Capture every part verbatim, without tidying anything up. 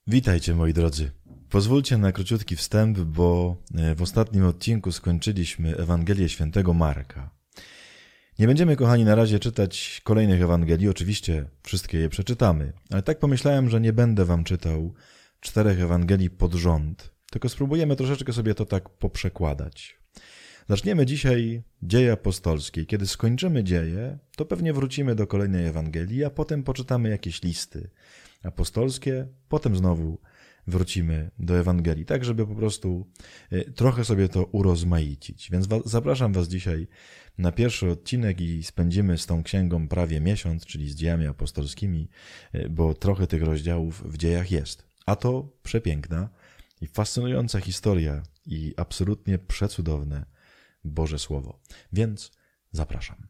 Witajcie moi drodzy. Pozwólcie na króciutki wstęp, bo w ostatnim odcinku skończyliśmy Ewangelię Świętego Marka. Nie będziemy, kochani, na razie czytać kolejnych Ewangelii, oczywiście wszystkie je przeczytamy, ale tak pomyślałem, że nie będę wam czytał czterech Ewangelii pod rząd, tylko spróbujemy troszeczkę sobie to tak poprzekładać. Zaczniemy dzisiaj Dzieje apostolskie. Kiedy skończymy dzieje, to pewnie wrócimy do kolejnej Ewangelii, a potem poczytamy jakieś listy apostolskie, potem znowu wrócimy do Ewangelii, tak żeby po prostu trochę sobie to urozmaicić. Więc zapraszam was dzisiaj na pierwszy odcinek i spędzimy z tą księgą prawie miesiąc, czyli z dziejami apostolskimi, bo trochę tych rozdziałów w dziejach jest. A to przepiękna i fascynująca historia i absolutnie przecudowne Boże Słowo. Więc zapraszam.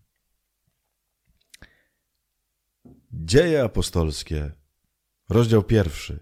Dzieje apostolskie, rozdział pierwszy.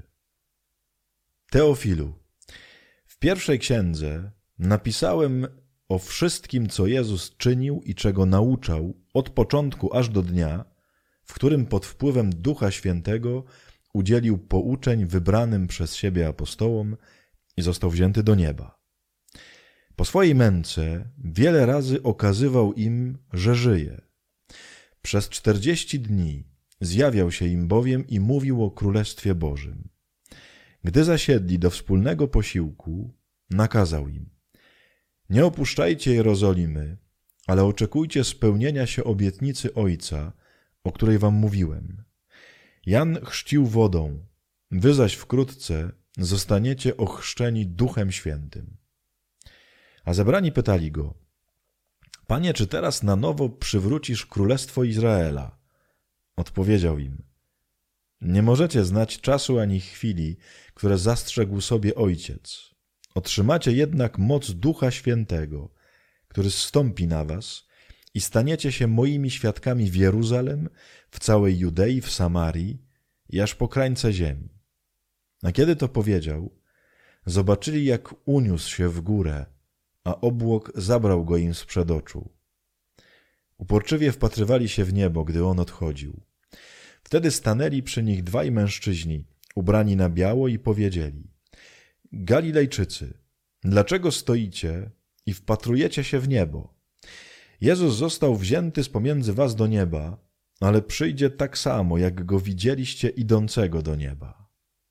Teofilu, w pierwszej księdze napisałem o wszystkim, co Jezus czynił i czego nauczał od początku aż do dnia, w którym pod wpływem Ducha Świętego udzielił pouczeń wybranym przez siebie apostołom i został wzięty do nieba. Po swojej męce wiele razy okazywał im, że żyje. Przez czterdzieści dni zjawiał się im bowiem i mówił o Królestwie Bożym. Gdy zasiedli do wspólnego posiłku, nakazał im: nie opuszczajcie Jerozolimy, ale oczekujcie spełnienia się obietnicy Ojca, o której wam mówiłem. Jan chrzcił wodą, wy zaś wkrótce zostaniecie ochrzczeni Duchem Świętym. A zebrani pytali go: Panie, czy teraz na nowo przywrócisz Królestwo Izraela? Odpowiedział im: nie możecie znać czasu ani chwili, które zastrzegł sobie Ojciec. Otrzymacie jednak moc Ducha Świętego, który zstąpi na was i staniecie się moimi świadkami w Jeruzalem, w całej Judei, w Samarii i aż po krańce ziemi. A kiedy to powiedział, zobaczyli, jak uniósł się w górę, a obłok zabrał go im sprzed oczu. Uporczywie wpatrywali się w niebo, gdy on odchodził. Wtedy stanęli przy nich dwaj mężczyźni, ubrani na biało, i powiedzieli: Galilejczycy, dlaczego stoicie i wpatrujecie się w niebo? Jezus został wzięty z pomiędzy was do nieba, ale przyjdzie tak samo, jak go widzieliście idącego do nieba.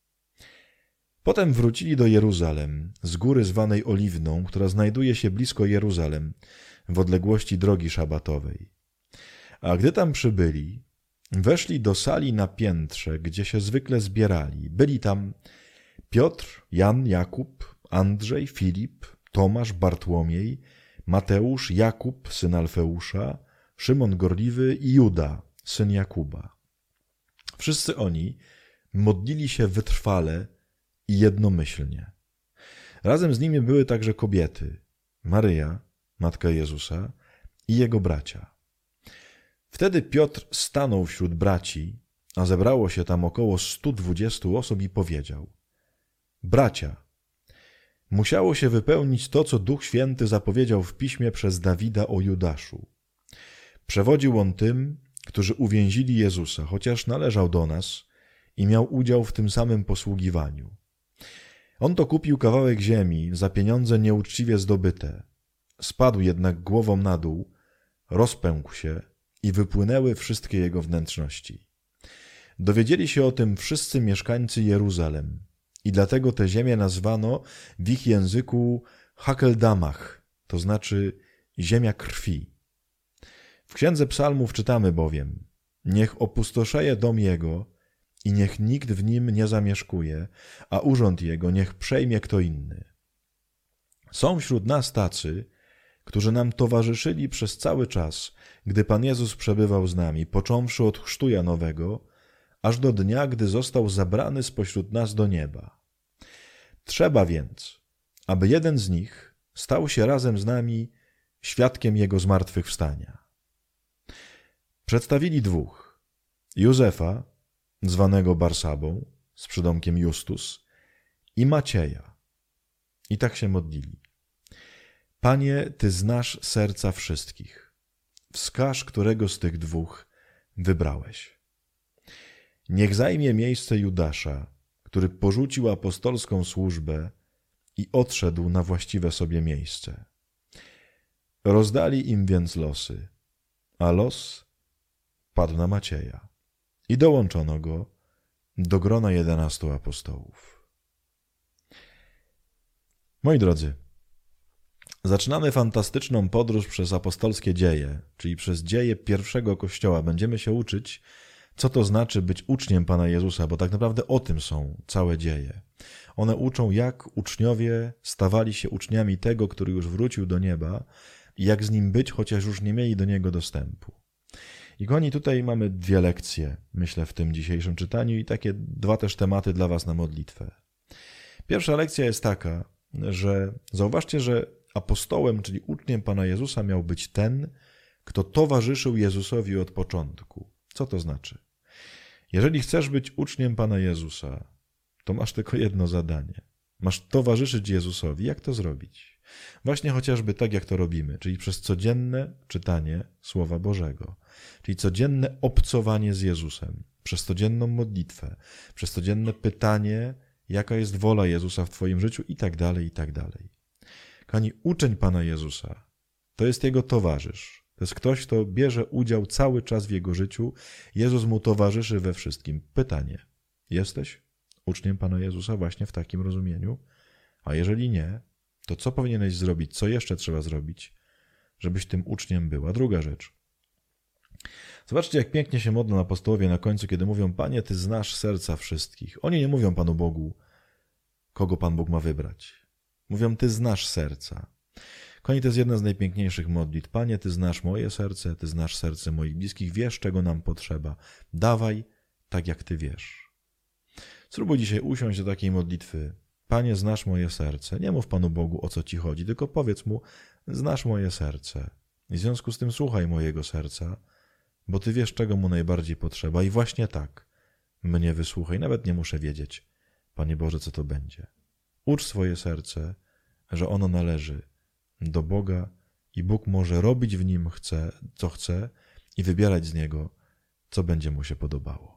Potem wrócili do Jeruzalem, z góry zwanej Oliwną, która znajduje się blisko Jeruzalem, w odległości drogi szabatowej. A gdy tam przybyli, weszli do sali na piętrze, gdzie się zwykle zbierali. Byli tam Piotr, Jan, Jakub, Andrzej, Filip, Tomasz, Bartłomiej, Mateusz, Jakub, syn Alfeusza, Szymon Gorliwy i Juda, syn Jakuba. Wszyscy oni modlili się wytrwale i jednomyślnie. Razem z nimi były także kobiety: Maryja, matka Jezusa, i jego bracia. Wtedy Piotr stanął wśród braci, a zebrało się tam około stu dwudziestu osób, i powiedział: Bracia, musiało się wypełnić to, co Duch Święty zapowiedział w piśmie przez Dawida o Judaszu. Przewodził on tym, którzy uwięzili Jezusa, chociaż należał do nas i miał udział w tym samym posługiwaniu. On to kupił kawałek ziemi za pieniądze nieuczciwie zdobyte. Spadł jednak głową na dół, rozpękł się i wypłynęły wszystkie jego wnętrzności. Dowiedzieli się o tym wszyscy mieszkańcy Jeruzalem i dlatego tę ziemię nazwano w ich języku Hakeldamach, to znaczy ziemia krwi. W Księdze Psalmów czytamy bowiem: niech opustoszeje dom jego i niech nikt w nim nie zamieszkuje, a urząd jego niech przejmie kto inny. Są wśród nas tacy, którzy nam towarzyszyli przez cały czas, gdy Pan Jezus przebywał z nami, począwszy od chrztu Janowego, aż do dnia, gdy został zabrany spośród nas do nieba. Trzeba więc, aby jeden z nich stał się razem z nami świadkiem Jego zmartwychwstania. Przedstawili dwóch: Józefa, zwanego Barsabą, z przydomkiem Justus, i Macieja. I tak się modlili: Panie, Ty znasz serca wszystkich. Wskaż, którego z tych dwóch wybrałeś. Niech zajmie miejsce Judasza, który porzucił apostolską służbę i odszedł na właściwe sobie miejsce. Rozdali im więc losy, a los padł na Macieja i dołączono go do grona jedenastu apostołów. Moi drodzy, zaczynamy fantastyczną podróż przez apostolskie dzieje, czyli przez dzieje pierwszego Kościoła. Będziemy się uczyć, co to znaczy być uczniem Pana Jezusa, bo tak naprawdę o tym są całe dzieje. One uczą, jak uczniowie stawali się uczniami tego, który już wrócił do nieba i jak z nim być, chociaż już nie mieli do niego dostępu. I kochani, tutaj mamy dwie lekcje, myślę, w tym dzisiejszym czytaniu i takie dwa też tematy dla was na modlitwę. Pierwsza lekcja jest taka, że zauważcie, że apostołem, czyli uczniem Pana Jezusa miał być ten, kto towarzyszył Jezusowi od początku. Co to znaczy? Jeżeli chcesz być uczniem Pana Jezusa, to masz tylko jedno zadanie. Masz towarzyszyć Jezusowi. Jak to zrobić? Właśnie chociażby tak, jak to robimy, czyli przez codzienne czytanie Słowa Bożego, czyli codzienne obcowanie z Jezusem, przez codzienną modlitwę, przez codzienne pytanie, jaka jest wola Jezusa w twoim życiu i tak dalej, i tak dalej. Kochani, uczeń Pana Jezusa to jest Jego towarzysz. To jest ktoś, kto bierze udział cały czas w Jego życiu. Jezus mu towarzyszy we wszystkim. Pytanie, jesteś uczniem Pana Jezusa właśnie w takim rozumieniu? A jeżeli nie, to co powinieneś zrobić? Co jeszcze trzeba zrobić, żebyś tym uczniem był? A druga rzecz. Zobaczcie, jak pięknie się modlą apostołowie na końcu, kiedy mówią: Panie, Ty znasz serca wszystkich. Oni nie mówią Panu Bogu, kogo Pan Bóg ma wybrać. Mówią: Ty znasz serca. Kochani, to jest jedna z najpiękniejszych modlitw. Panie, Ty znasz moje serce, Ty znasz serce moich bliskich, wiesz, czego nam potrzeba. Dawaj tak, jak Ty wiesz. Spróbuj dzisiaj usiąść do takiej modlitwy. Panie, znasz moje serce. Nie mów Panu Bogu, o co Ci chodzi, tylko powiedz Mu: znasz moje serce. I w związku z tym słuchaj mojego serca, bo Ty wiesz, czego mu najbardziej potrzeba. I właśnie tak mnie wysłuchaj. Nawet nie muszę wiedzieć, Panie Boże, co to będzie. Ucz swoje serce, że ono należy do Boga i Bóg może robić w nim chce, co chce i wybierać z niego, co będzie mu się podobało.